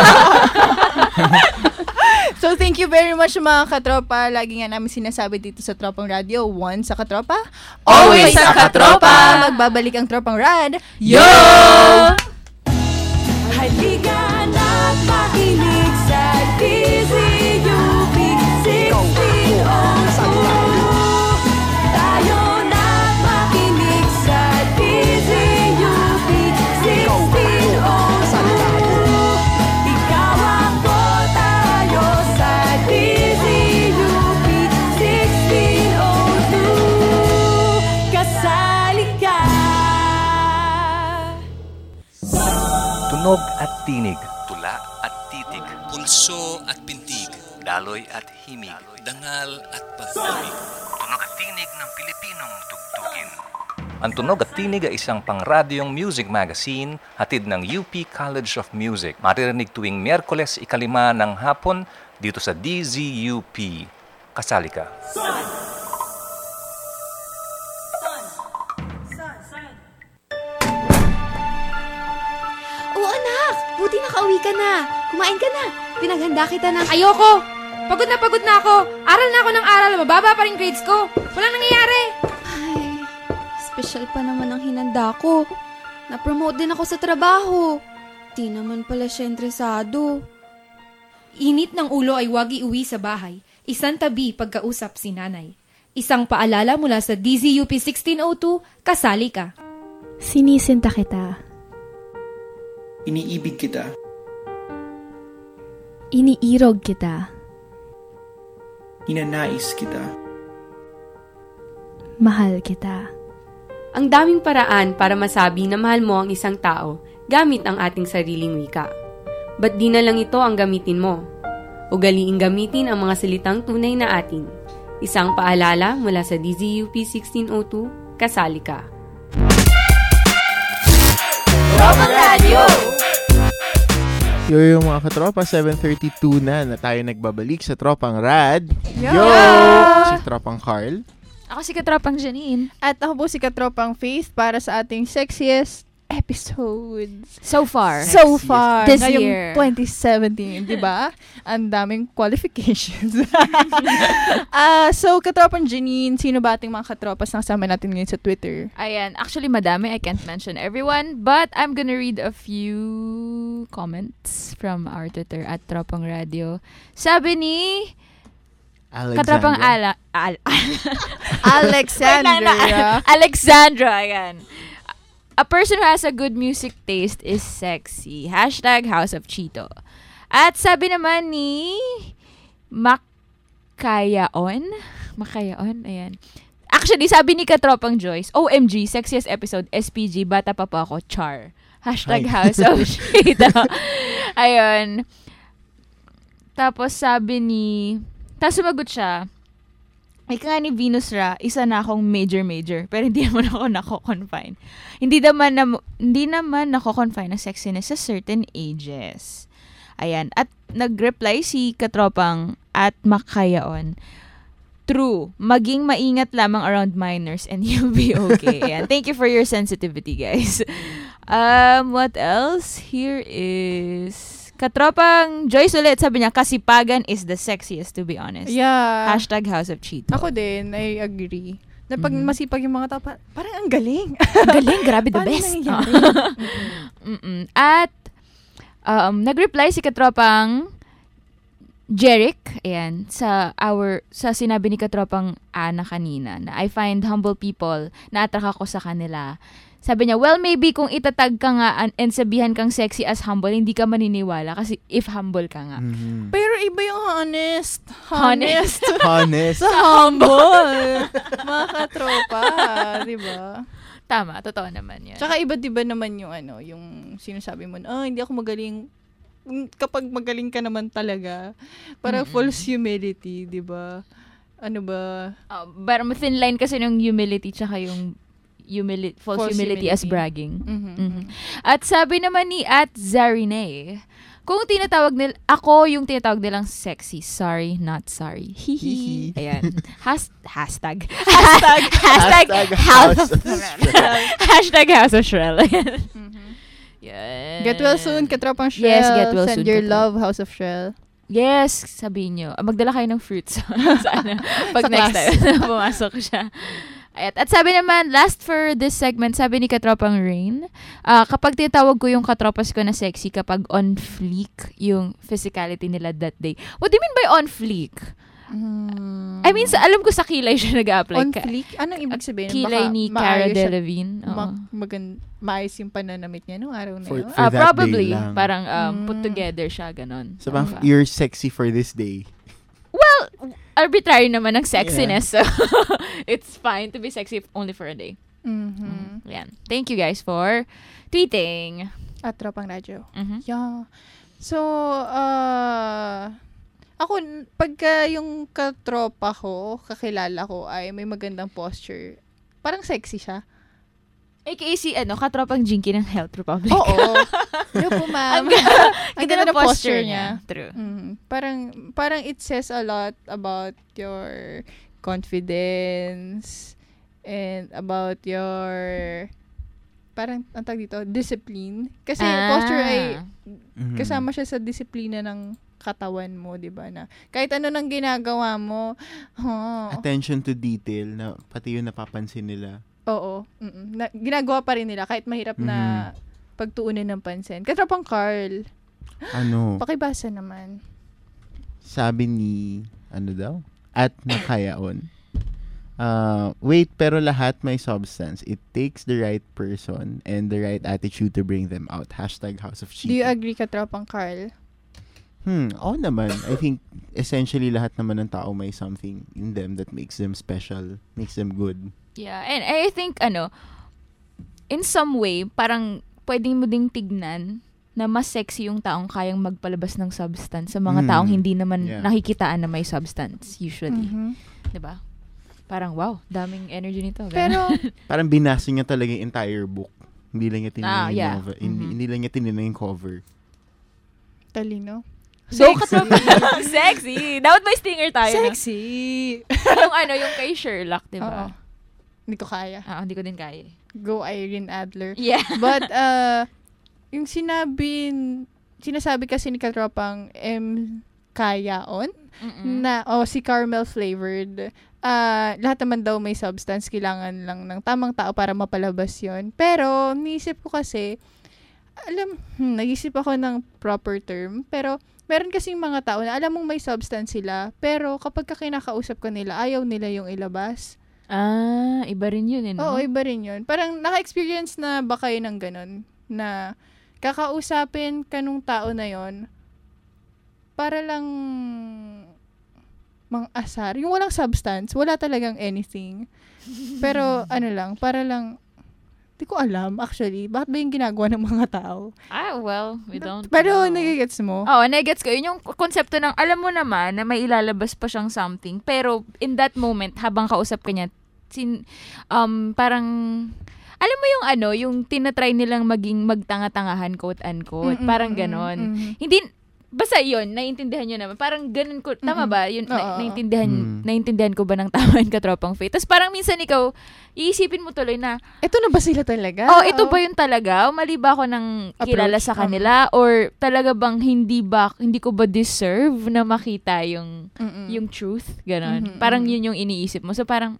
So, thank you very much mga katropa. Lagi nga namin sinasabi dito sa Tropang Radio, once sa katropa, always sa katropa. Magbabalik ang Tropang Rad. Yo! Halika na't makinig sa DZUP 1602. Tunog at tinig. Tula at titig. Pulso at pintig. Daloy at himig. Dangal at pag-ibig. Tunog at tinig ng Pilipinong tugtugin. Ang Tunog at Tinig ay isang pangradyong music magazine hatid ng UP College of Music. Maririnig tuwing Miyerkules 5 ng hapon dito sa DZUP. Kasali ka. Oo anak, buti nakauwi ka na. Kumain ka na. Pinaghanda kita ng... Ayoko! Pagod na ako. Aral na ako ng aral. Mababa pa rin grades ko. Walang nangyayari. Ay, special pa naman ang hinanda ko. Na-promote din ako sa trabaho. Di naman pala siya interesado. Init ng ulo ay wag iuwi sa bahay. Isang tabi pagkausap si nanay. Isang paalala mula sa DZUP 1602, kasali ka. Sinisinta kita. Iniibig kita. Iniirog kita. Ninanais kita. Mahal kita. Ang daming paraan para masabi na mahal mo ang isang tao gamit ang ating sariling wika. Ba't di na lang ito ang gamitin mo? Ugaliing gamitin ang mga salitang tunay na atin. Isang paalala mula sa DZUP 1602, kasali ka. Tropang Radio! Yo, mga katropa, 7:32 na tayo nagbabalik sa Tropang Rad. Yo! Si Tropang Carl. Ako si Katropang Janine. At ako po si Katropang Faith para sa ating sexiest episodes. So far. This ngayong year. 2017, di ba? Ang daming qualifications. So, Katropang Janine, sino ba ating mga katropas na kasama natin ngayon sa Twitter? Ayan. Actually, madami. I can't mention everyone. But I'm gonna read a few comments from our Twitter at Tropang Radio. Sabi ni Katropang Alexandra, ayan. A person who has a good music taste is sexy. Hashtag House of Cheeto. At sabi naman ni Makayaon, ayan. Actually, sabi ni Katropang Joyce, OMG, sexiest episode, SPG, bata pa po ako, char. Hashtag House of Cheeto. Ayun. Tapos sabi tapos sumagot siya, ika nga ni Venus Ra, isa na akong major, pero hindi naman ako nako-confine. Hindi naman nako-confine ng sexiness sa certain ages. Ayan. At nag-reply si Katropang at Makayaon, true, maging maingat lamang around minors and you'll be okay. Ayan. Thank you for your sensitivity, guys. What else? Here is Katropang Joyce ulit, sabi niya, kasipagan is the sexiest, to be honest. Yeah. Hashtag House of Cheeto. Ako din, I agree. Na pag masipag yung mga tao, parang ang galing. Galing, grabe, the best. At, nag-reply si Katropang Jeric, ayan, sa sinabi ni Katropang Ana kanina, na I find humble people, na-attract ako sa kanila. Sabi niya, well, maybe kung itatag ka nga and sabihan kang sexy as humble, hindi ka maniniwala kasi if humble ka nga. Mm-hmm. Pero iba yung honest. Honest. Sa humble. Mga katropa, di ba? Tama, totoo naman yan. Tsaka iba diba naman yung yung sinasabi mo, hindi ako magaling. Kapag magaling ka naman talaga, para false humility, di ba? Ano ba? Pero thin line kasi ng humility tsaka yung false humility as bragging. At sabi naman ni @Zarine, kung tinatawag nila, ako yung tinatawag nilang sexy, sorry, not sorry. Hihi. Ayan. Hashtag House of Shrel. Hashtag House of Shrel. Get well soon, Katropang Shrel. Yes, get well Send soon. your love, House of Shrel. Yes, sabihin nyo. Magdala kayo ng fruits. Pag next time pumasok siya. At sabi naman, last for this segment, sabi ni Katropang Rain, kapag tinatawag ko yung katropas ko na sexy kapag on fleek yung physicality nila that day. What do you mean by on fleek? I mean, alam ko sa kilay siya nag-a-apply. On fleek? Anong ibig sabihin? Kilay ni Cara Delevingne. Maayos yung pananamit niya nung araw na yun? For that probably. day lang. Parang put together siya, ganon. So, you're sexy for this day. Well, arbitrary naman ang sexiness. Yeah. So, it's fine to be sexy only for a day. Yan. Thank you guys for tweeting. At Tropang Radyo. Mhm. Yeah. So, ako, pagka yung katropa ko, kakilala ko, ay may magandang posture, parang sexy siya. AKA si, katropang Jinky ng Health Republic. Oo. Yung po, ma'am. Ang ganda ng posture niya. True. Parang it says a lot about your confidence and about your parang ang tawag dito, discipline. Kasi posture ay kasama siya sa disiplina ng katawan mo, 'di ba? Na kahit ano nang ginagawa mo, attention to detail na pati yun napapansin nila. Oo. Ginagawa pa rin nila kahit mahirap na pagtuunan ng pansin. Katropang Carl. Pakibasa naman. Sabi ni daw? At nakayaon. Wait, pero lahat may substance. It takes the right person and the right attitude to bring them out. #House of Chico. Do you agree, Katropang Carl? Oo naman. I think essentially lahat naman ng tao may something in them that makes them special, makes them good. Yeah, and I think in some way, parang pwedeng mo ding tignan na mas sexy yung taong kayang magpalabas ng substance sa mga taong hindi naman nakikitaan na may substance usually. 'Di ba? Parang wow, daming energy nito. Pero parang binasa niya talaga yung entire book. Hindi lang niya tinignan yung novel. Hindi lang niya tinignan yung cover. Talino. Sexy. Dapat may stinger tayo. Sexy. Yung kay Sherlock, 'di ba? Hindi ko kaya. Hindi ko din kaya. Go Irene Adler. Yeah. But yung sinasabi kasi ni Katropang Kayaon na si caramel flavored, lahat naman daw may substance, kailangan lang ng tamang tao para mapalabas yon. Pero niisip ko kasi, nag-isip ako ng proper term, pero meron kasing mga tao na alam mong may substance sila, pero kapag kinakausap ka nila, ayaw nila yung ilabas. Iba rin yun, no? Oo, iba rin yun. Parang naka-experience na ba kayo ng ganun? Na kakausapin ka nung tao na yon para lang mang-asar. Yung walang substance, wala talagang anything. Pero, para lang, di ko alam, actually. Bakit ba yung ginagawa ng mga tao? Well, we don't Pero, know. nagigets mo? Oo, nagigets ko. Yun yung konsepto ng, alam mo naman na may ilalabas pa siyang something. Pero, in that moment, habang kausap ka niya, parang, alam mo yung tinatry nilang magtanga-tangahan, quote-unquote. Parang ganon. Hindi, basta yun, naiintindihan nyo naman. Parang ganun ko, tama ba? Yun, naiintindihan ko ba ng tama yung Katropang Faith? Tapos parang minsan ikaw, iisipin mo tuloy na, ito na ba sila talaga? Ito ba yun talaga? O mali ba ako ng kilala sa kanila? Or talaga bang hindi ko ba deserve na makita yung truth? Ganon. Parang yun yung iniisip mo. So parang,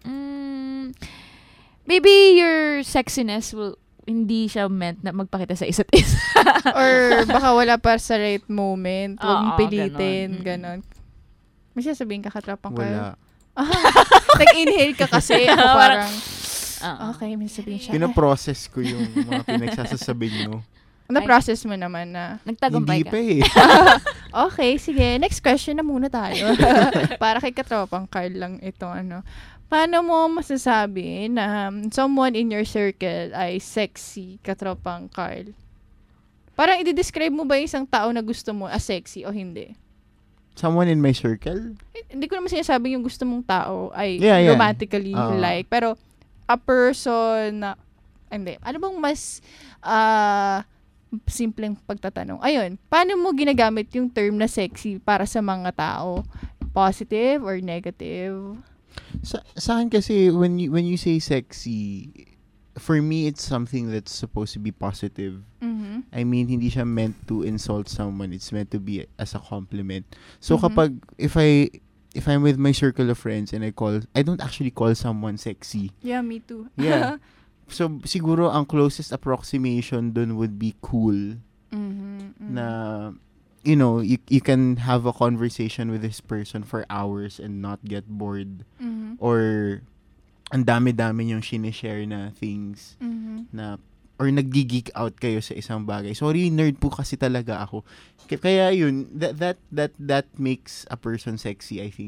maybe your sexiness will hindi siya meant na magpakita sa isa't isa. Or baka wala pa sa right moment. Huwag mong pilitin. Ganon. May sasabihin ka, Katropang Carl? Wala. Nag-inhale ka kasi. Ako parang, okay, may sasabihin siya. Pinaprocess ko yung mga pinagsasasabi nyo. Na-process mo naman na. Nagtagumpay ka. Hindi pa Okay, sige. Next question na muna tayo. Para kay Katropang Carl lang ito. Paano mo masasabi na someone in your circle ay sexy, Katropang Carl? Parang i-describe mo ba yung isang tao na gusto mo as sexy o hindi? Someone in my circle? Hindi ko naman sinasabing yung gusto mong tao ay Yeah. romantically like. Pero a person na, hindi. Ano bang mas simpleng pagtatanong? Ayun, paano mo ginagamit yung term na sexy para sa mga tao? Positive or negative? Sa akin kasi, when you say sexy, for me, it's something that's supposed to be positive. I mean, hindi siya meant to insult someone. It's meant to be as a compliment. So, kapag, if I'm with my circle of friends and I don't actually call someone sexy. Yeah, me too. Yeah. So, siguro, ang closest approximation dun would be cool. Na, you can have a conversation with this person for hours and not get bored. Or, ang dami-dami yung sinishare na things na, or nag-geek out kayo sa isang bagay. Sorry, nerd po kasi talaga ako. Kaya yun, that makes a person sexy, I think.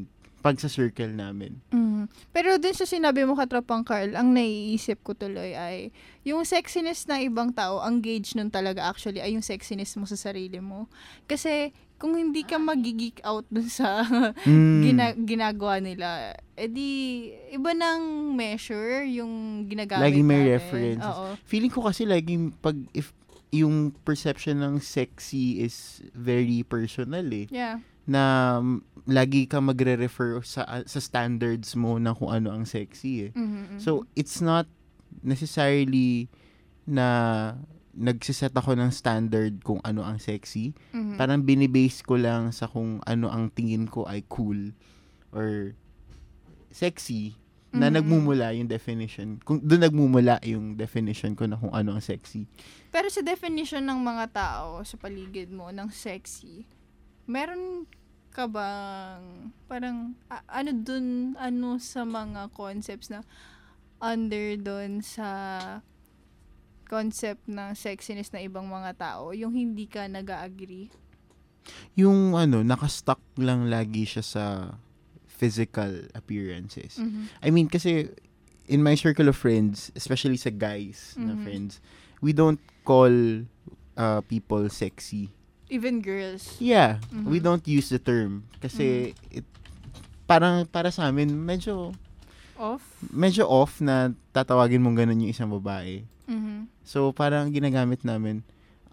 pag sa circle namin. Pero dun sa sinabi mo, Katropang Carl, ang naiisip ko tuloy ay yung sexiness ng ibang tao, ang gauge nun talaga actually ay yung sexiness mo sa sarili mo. Kasi kung hindi ka mag-geek out dun sa ginagawa nila, edi iba ng measure yung ginagamit lagi may natin. references. Oo. Feeling ko kasi laging if yung perception ng sexy is very personal Yeah. Na lagi ka magre-refer sa standards mo na kung ano ang sexy So, it's not necessarily na nagsiset ako ng standard kung ano ang sexy. Parang binibase ko lang sa kung ano ang tingin ko ay cool or sexy na nagmumula yung definition. Kung doon nagmumula yung definition ko na kung ano ang sexy. Pero sa definition ng mga tao sa paligid mo ng sexy, meron ka bang parang ano sa mga concepts na under doon sa concept ng sexiness na ibang mga tao, yung hindi ka nag-agree? Yung nakastuck lang lagi siya sa physical appearances. I mean, kasi in my circle of friends, especially sa guys na friends, we don't call people sexy. Even girls. Yeah, we don't use the term kasi parang para sa amin medyo off na tatawagin mong ganun yung isang babae. So parang ginagamit namin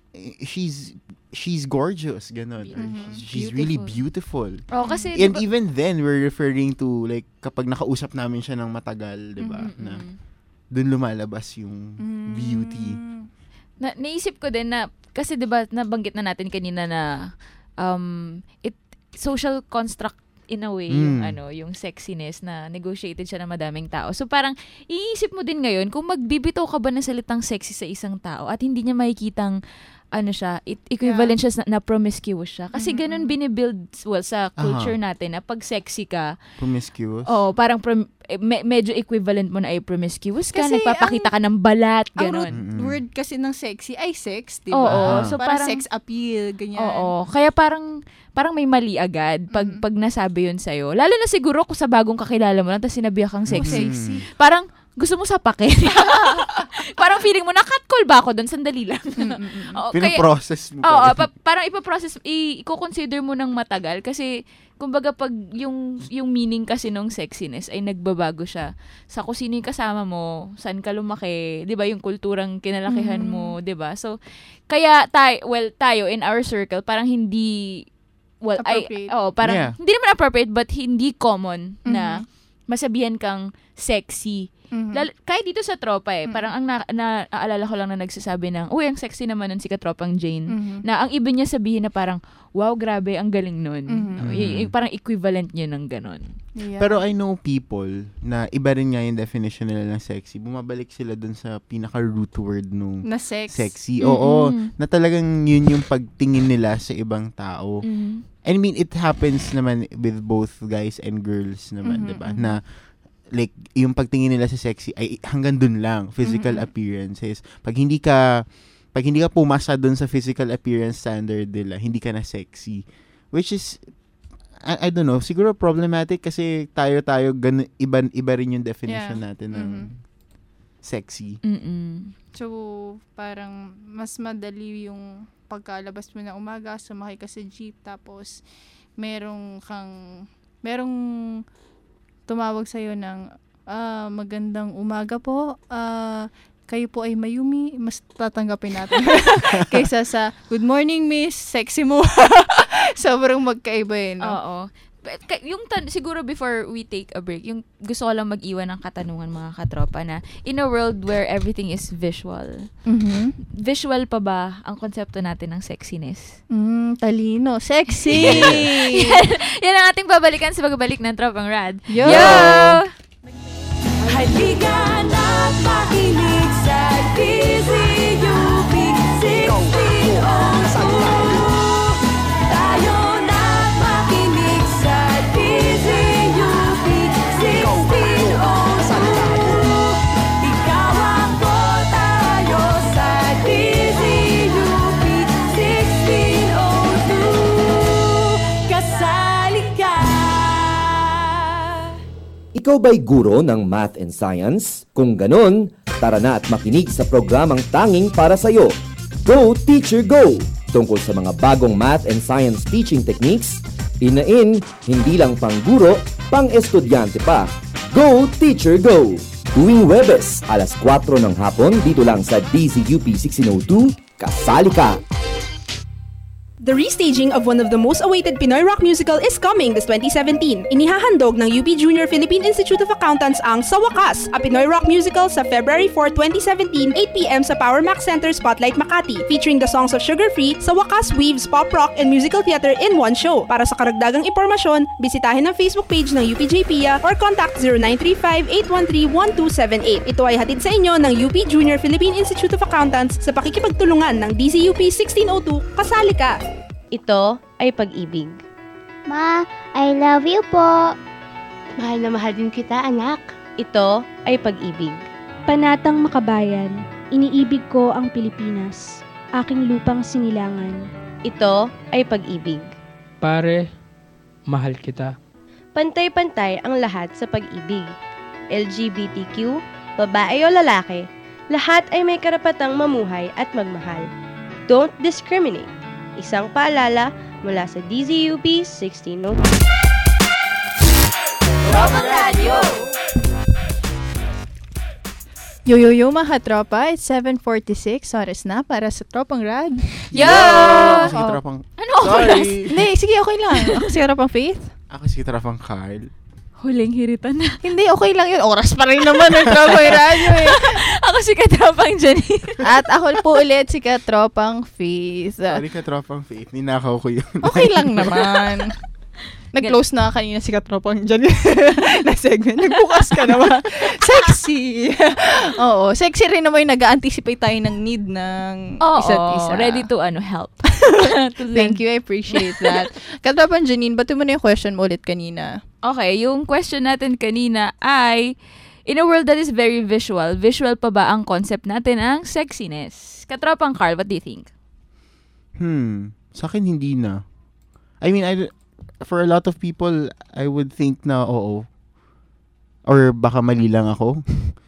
she's gorgeous ganun or she's really beautiful. Kasi and even then we're referring to like kapag nakausap namin siya ng matagal, 'di ba? Na doon lumalabas yung beauty. Naisip ko din na kasi 'di ba nabanggit na natin kanina na social construct in a way yung sexiness na negotiated siya ng madaming tao. So parang iisip mo din ngayon kung magbibitaw ka ba ng salitang sexy sa isang tao at hindi niya makikitang equivalent siya na promiscuous siya. Kasi ganun binibuild sa culture natin na pag sexy ka, promiscuous? Parang medyo equivalent mo na ay promiscuous ka, nagpapakita ka ng balat, ganun. Ang root word kasi ng sexy ay sex, di ba? Oo. So parang sex appeal, ganyan. Oo. Kaya parang may mali agad pag nasabi yun sa'yo. Lalo na siguro kung sa bagong kakilala mo lang tapos sinabihan kang sexy. Parang gusto mo sapakin. Parang feeling mo, na-catcall ba ako doon? Sandali lang. Pinaprocess mo. Oo, parang ipaprocess, i-consider mo ng matagal kasi kumbaga pag yung meaning kasi ng sexiness ay nagbabago siya sa kung sino yung kasama mo, saan ka lumaki, 'di ba, yung kulturang kinalakihan mo, 'di ba? So kaya tayo in our circle parang hindi appropriate. Hindi naman appropriate but hindi common na masabihan kang sexy. Kahit dito sa tropa parang ang naaalala ko lang na nagsasabi ng, uy, ang sexy naman nun si Katropang Jane. Na ang iba niya sabihin na parang, wow, grabe, ang galing nun. Parang equivalent niya ng ganon. Yeah. Pero I know people na iba rin nga yung definition nila ng sexy. Bumabalik sila dun sa pinaka-root word nung na sexy. Oo, na talagang yun yung pagtingin nila sa ibang tao. I mean, it happens naman with both guys and girls naman, diba? Na like, yung pagtingin nila sa sexy ay hanggang dun lang, physical appearances. Pag hindi ka pumasa dun sa physical appearance standard nila, hindi ka na sexy. Which is, I don't know, siguro problematic kasi tayo iba rin yung definition natin ng sexy. So, parang mas madali yung pagkalabas mo na umaga, sumakay ka sa jeep, tapos merong tumawag sa'yo ng magandang umaga po, kayo po ay mayumi, mas tatanggapin natin kaysa sa good morning miss, sexy mo. Sobrang magkaiba no? Oo. Yung siguro before we take a break, yung gusto ko lang mag-iwan ng katanungan mga katropa na in a world where everything is visual, visual pa ba ang konsepto natin ng sexiness? Talino. Sexy! Yan ang ating babalikan sa pagbabalik ng Tropang Rad. Yo! Halika na't makinig sa DZUP 1602. Tayo na't makinig sa DZUP 1602. Ikaw ako, tayo sa DZUP 1602. Kasali ka. Ikaw ba'y guro ng math and science? Kung ganon, tara na at makinig sa programang tanging para sa'yo. Go Teacher Go! Tungkol sa mga bagong math and science teaching techniques, in, hindi lang pang guro, pang estudyante pa. Go Teacher Go! Tuwing Webes, alas 4 ng hapon dito lang sa DZUP 1602, kasali ka! The restaging of one of the most awaited Pinoy rock musical is coming this 2017. Inihahandog ng UP Junior Philippine Institute of Accountants ang Sa Wakas, a Pinoy rock musical sa February 4, 2017, 8 p.m. sa Power Max Center Spotlight Makati. Featuring the songs of Sugar Free, Sa Wakas weaves pop rock and musical theater in one show. Para sa karagdagang impormasyon, bisitahin ang Facebook page ng UPJPIA or contact 0935-813-1278. Ito ay hatid sa inyo ng UP Junior Philippine Institute of Accountants sa pakikipagtulungan ng DZUP 1602, Kasali Ka! Ito ay pag-ibig. Ma, I love you po. Mahal na mahal din kita, anak. Ito ay pag-ibig. Panatang makabayan, iniibig ko ang Pilipinas, aking lupang sinilangan. Ito ay pag-ibig. Pare, mahal kita. Pantay-pantay ang lahat sa pag-ibig. LGBTQ, babae o lalaki, lahat ay may karapatang mamuhay at magmahal. Don't discriminate. Isang paalala mula sa DZUP 1602. Tropang Radio! Yo mga tropa, it's 7:46. Oras na para sa Tropang Rad. Yo! Sige, Tropang... Ano? Sorry! Hindi, sige, okay lang. Ako si Tropang Faith. Ako si Tropang Carl. Huling hiritan na. Hindi, okay lang yun. Oras pa rin naman ng Tropang Radio eh. Ako si Katropang Janine. At ako po ulit si Katropang Faith. Sorry, Katropang Faith. Ninakaw ko yun. Okay lang naman. Nag-close na kanina si Katropang Janine na segment. Nagbukas ka naman. Sexy! Oo, sexy rin naman yung nag-anticipate tayo ng need ng isa't isa. Ready to help. Thank you, I appreciate that. Katropang Janine, ba't mo na yung question mo ulit kanina? Okay, yung question natin kanina ay, in a world that is very visual pa ba ang concept natin ang sexiness? Katropang Carl, what do you think? Sa akin hindi na. I mean, for a lot of people, I would think na oo. Or baka mali lang ako.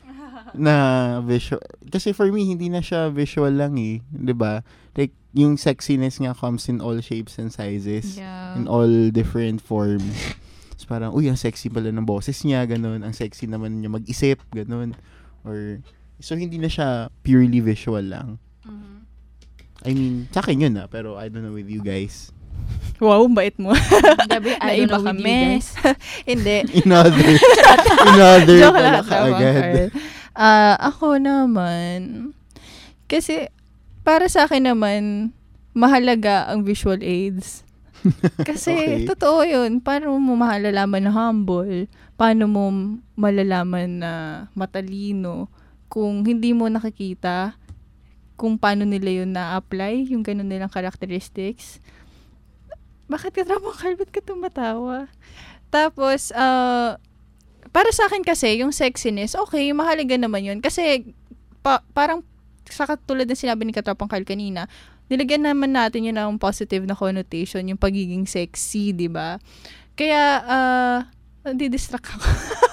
Na visual. Kasi for me, hindi na siya visual lang eh. 'Di ba? Like, yung sexiness nga comes in all shapes and sizes. Yeah. In all different forms. Parang, ang sexy pala ng boses niya, ganun. Ang sexy naman niya mag-isip, ganun. Or, so hindi na siya purely visual lang. Mm-hmm. I mean, sa akin yun pero I don't know with you guys. Wow, bait mo. Gabi, I don't know with you guys. Hindi. In other Joke pala lang, ka agad. Ako naman, kasi, para sa akin naman, mahalaga ang visual aids. Kasi, totoo yun. Paano mo malalaman na humble? Paano mo malalaman na matalino? Kung hindi mo nakikita kung paano nila yun na-apply, yung ganun nilang characteristics. Bakit Katropang Carl, ba't ka tumatawa? Tapos, para sa akin kasi, yung sexiness, okay, mahalaga naman yun. Kasi, parang, sa katulad na sinabi ni Katropang Carl kanina, nilagyan naman natin yun ng positive na connotation, yung pagiging sexy, di ba? Kaya, di-distract ako.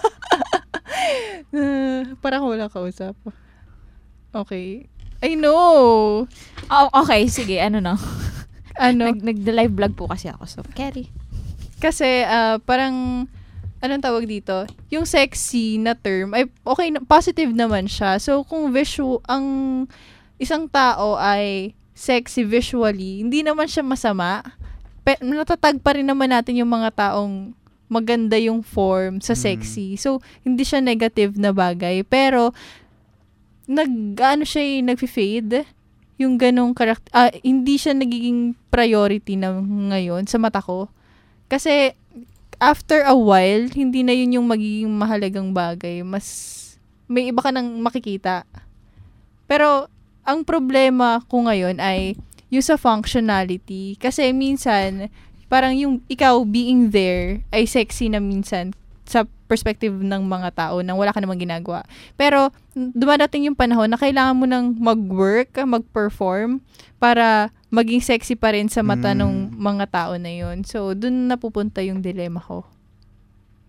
Parang wala kausap. Okay. I know! Oh, okay, sige, no? Ano? Nag-live vlog po kasi ako, so carry. Kasi, parang, anong tawag dito? Yung sexy na term, ay okay, positive naman siya. So, kung ang isang tao ay sexy visually, hindi naman siya masama. Natatag pa rin naman natin yung mga taong maganda yung form sa sexy. So, hindi siya negative na bagay. Pero, nag-fade yung ganong hindi siya nagiging priority na ngayon sa mata ko. Kasi, after a while, hindi na yun yung magiging mahalagang bagay. Mas, may iba ka nang makikita. Pero, ang problema ko ngayon ay yung sa functionality. Kasi minsan, parang yung ikaw being there ay sexy na minsan sa perspective ng mga tao nang wala ka namang ginagawa. Pero, dumadating yung panahon na kailangan mo nang mag-work, mag-perform para maging sexy pa rin sa mata ng mga tao na yun. So, dun napupunta yung dilemma ko.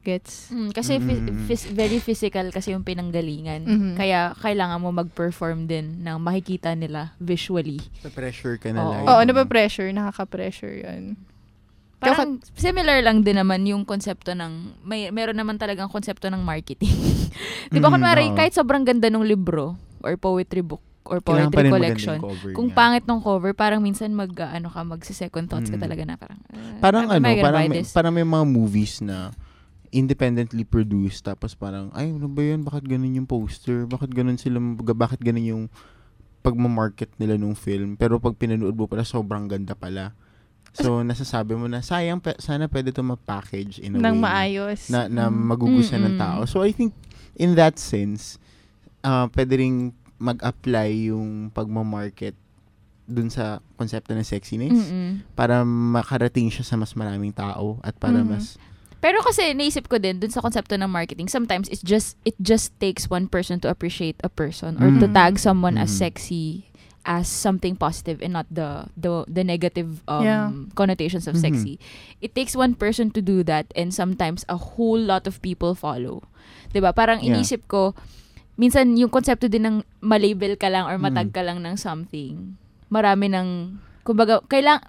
Gets? Kasi very physical kasi yung pinanggalingan. Kaya kailangan mo mag-perform din ng makikita nila visually. Pressure ka na lang. Oo, napapressure. Nakaka-pressure yan. Parang similar lang din naman yung konsepto ng, meron naman talagang konsepto ng marketing. Di ba kunwari, kahit sobrang ganda ng libro or poetry book or poetry collection, kung pangit ng cover, parang minsan magse-second thoughts ka talaga na parang may mga movies na independently produced, tapos parang, ay, ano ba yun? Bakit ganun yung poster? Bakit ganun yung pagmamarket nila nung film? Pero pag pinanood mo pala, sobrang ganda pala. So, nasasabi mo na, sayang, sana pwede ito ma-package in a nang way maayos. Na magugustuhan ng tao. So, I think, in that sense, pwede ring mag-apply yung pagmamarket dun sa konsepto ng sexiness para makarating siya sa mas maraming tao at para mas... Pero kasi naisip ko din dun sa konsepto ng marketing, sometimes it just takes one person to appreciate a person or to tag someone as sexy as something positive and not the negative connotations of sexy. It takes one person to do that and sometimes a whole lot of people follow. 'Di ba? Parang inisip ko minsan yung konsepto din ng malabel ka lang or matag ka lang ng something. Marami ng kumbaga kailangan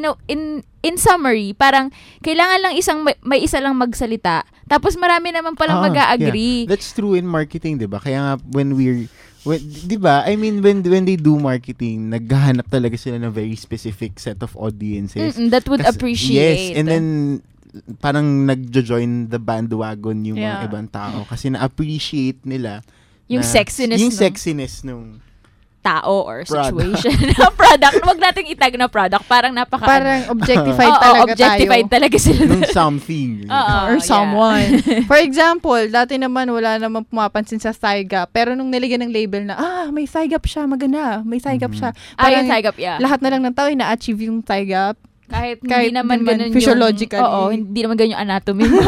in summary, parang kailangan lang may isa lang magsalita. Tapos marami naman palang mag-a-agree. Yeah. That's true in marketing, 'di ba? Kaya nga when 'di ba? I mean when they do marketing, naghahanap talaga sila ng very specific set of audiences that would appreciate. Yes, and then parang nagjo-join the bandwagon yung mga ibang tao kasi na-appreciate nila yung sexiness nung tao or situation. Product. Wag nating itag na product. Parang parang objectified talaga objectified tayo. talaga sila. Nung something. Or someone. For example, dati naman wala namang pumapansin sa thigh gap. Pero nung niligyan ng label na, may thigh gap siya, maganda. May thigh gap siya. Parang yung thigh gap, lahat na lang ng tao na-achieve yung thigh gap. Kahit hindi naman ganun physiologically. Hindi naman ganun yung anatomy mo.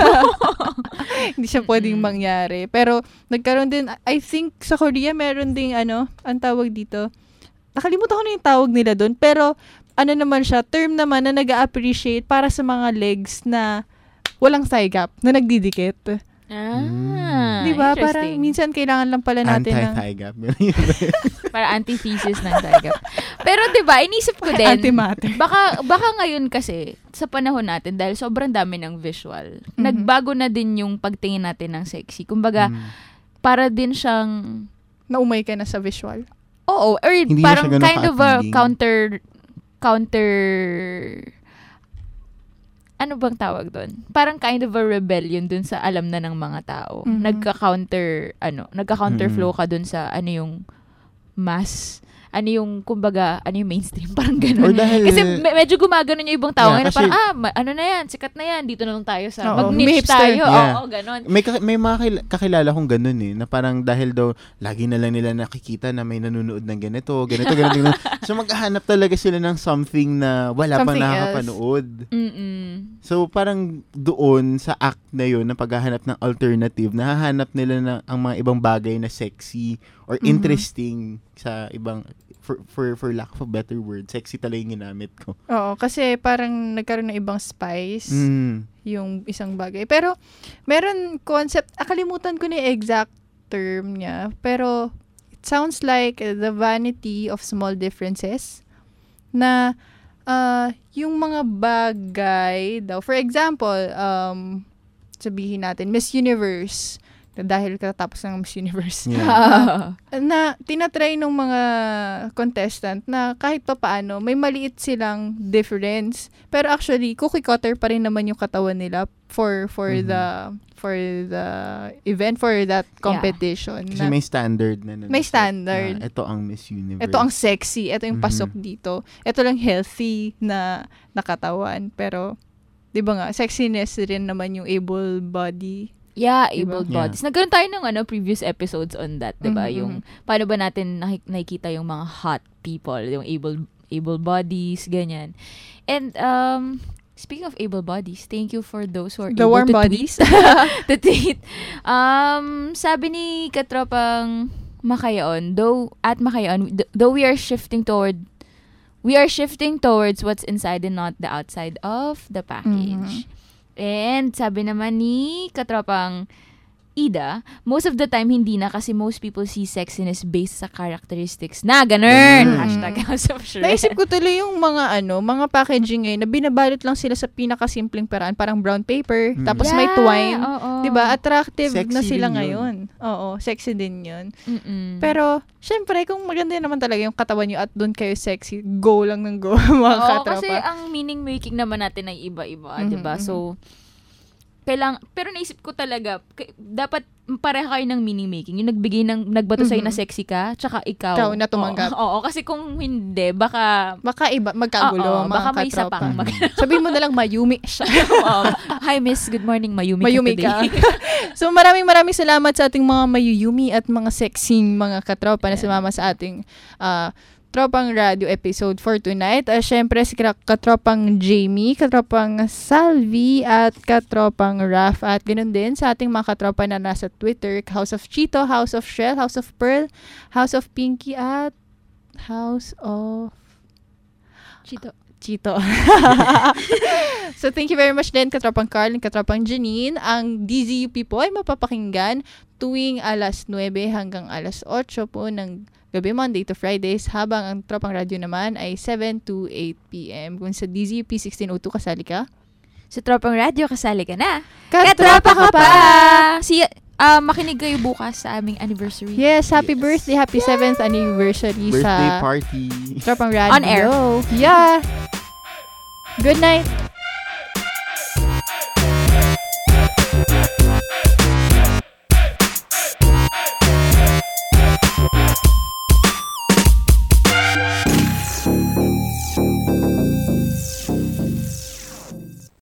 Hindi siya pwedeng mangyari. Pero, nagkaroon din, I think, sa Korea, meron ding, ang tawag dito, nakalimutan ko na yung tawag nila doon, pero, naman siya, term naman na nag-a-appreciate para sa mga legs na walang thigh gap, na nagdidikit. Diba? Parang, minsan kailangan lang pala natin anti-thigh gap. Para antithesis ng thigh gap. Pero, diba, inisip ko din, antimatter. Baka ngayon kasi, sa panahon natin, dahil sobrang dami ng visual, nagbago na din yung pagtingin natin ng sexy. Kumbaga, para din siyang... Naumay ka na sa visual? Oo. Or hindi parang kind of a counter... Ano bang tawag doon? Parang kind of a rebellion dun sa alam na ng mga tao. Nagka-counter flow ka dun sa yung mass, yung mainstream, parang gano'n. Kasi medyo gumagano yung ibang tao ngayon na parang, na yan, sikat na yan, dito na lang tayo sa, mag-niche tayo. Oo, gano'n. May mga kakilala kong gano'n na parang dahil daw, lagi na lang nila nakikita na may nanonood ng ganito. So maghahanap talaga sila ng something na wala pang nakakapanood. So parang doon sa act na yun, na paghahanap ng alternative, nahahanap nila na ang mga ibang bagay na sexy or interesting sa ibang, for lack of a better word, sexy talaga yung ginamit ko. Oo, kasi parang nagkaroon ng ibang spice yung isang bagay. Pero meron concept, akalimutan ko na yung exact term niya, pero it sounds like the vanity of small differences na yung mga bagay daw. For example, sabihin natin, Miss Universe. Dahil katapos ng Miss Universe. Na tinatry ng mga contestant na kahit pa paano, may maliit silang difference. Pero actually, cookie cutter pa rin naman yung katawan nila for the event, for that competition. Kasi may standard na. May standard. Ito ang Miss Universe. Ito ang sexy. Ito yung pasok dito. Ito lang healthy na katawan. Pero, di ba nga, sexiness rin naman yung able body. Yeah, able bodies. Nagkaroon tayo ng previous episodes on that, 'di ba? Yung paano ba natin nakikita yung mga hot people, yung able bodies, ganyan. And speaking of able bodies, thank you for those who are the able warm to bodies. tweet. Sabi ni Katropang Makayon, though we are shifting towards what's inside and not the outside of the package. And sabi naman ni katropang Ida, most of the time hindi na kasi most people see sexiness based sa characteristics na ganun. #House of Shred. Naisip ko tuloy yung mga packaging ngayon na binabalot lang sila sa pinakasimpleng paraan, parang brown paper, tapos may twine. Diba? Attractive Sexy na sila din ngayon. Oo, sexy din yun. Pero, syempre, kung maganda naman talaga yung katawan nyo at doon kayo sexy, go lang ng go, mga katropa. Kasi ang meaning making naman natin ay iba-iba, diba? So, pero naisip ko talaga, dapat pareha kayo ng meaning making. Yung nagbato sa'yo na sexy ka, tsaka ikaw. Ikaw na tumanggap. Oo, kasi kung hindi, baka iba, magkagulo, mga baka may isa katropa. pang Sabihin mo na lang, Mayumi siya. Hi, miss. Good morning. Mayumi ka today. So, maraming salamat sa ating mga Mayuyumi at mga sexing mga katropa na sumama sa ating Tropang Radio episode for tonight. Syempre, si katropang Jamie, katropang Salvi, at katropang Raph. At ganoon din sa ating mga katropa na nasa Twitter, House of Chito, House of Shell, House of Pearl, House of Pinky, at House of Chito. So, thank you very much din, katropang Carl and katropang Janine. Ang DZUP po ay mapapakinggan tuwing alas 9 hanggang alas 8 po ng gabi, Monday to Fridays, habang ang Tropang Radio naman ay 7 to 8 p.m. Kung sa DZUP 1602 kasali ka, sa Tropang Radio kasali ka na. Katropa ka pa! Makinig kayo bukas sa aming anniversary. Yes, happy birthday, happy 7th anniversary birthday sa party. Tropang Radio. On air. Yeah. Good night.